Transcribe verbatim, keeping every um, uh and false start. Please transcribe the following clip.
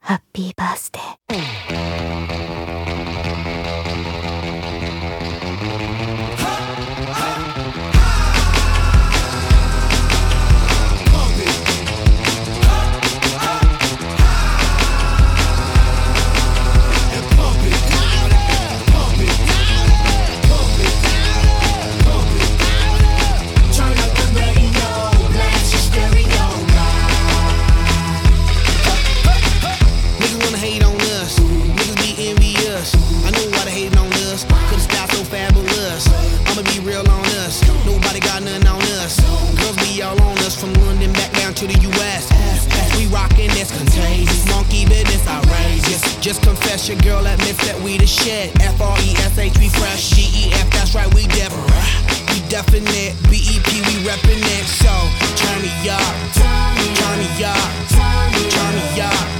ハッピーバースデー。 From London back down to the U S We rockin' this contagious, monkey business outrageous. Just confess your girl admits that we the shit. F R E S H we fresh, G E F that's right we different. We definite, B E P we reppin' it. So turn me up, turn me up, turn me up.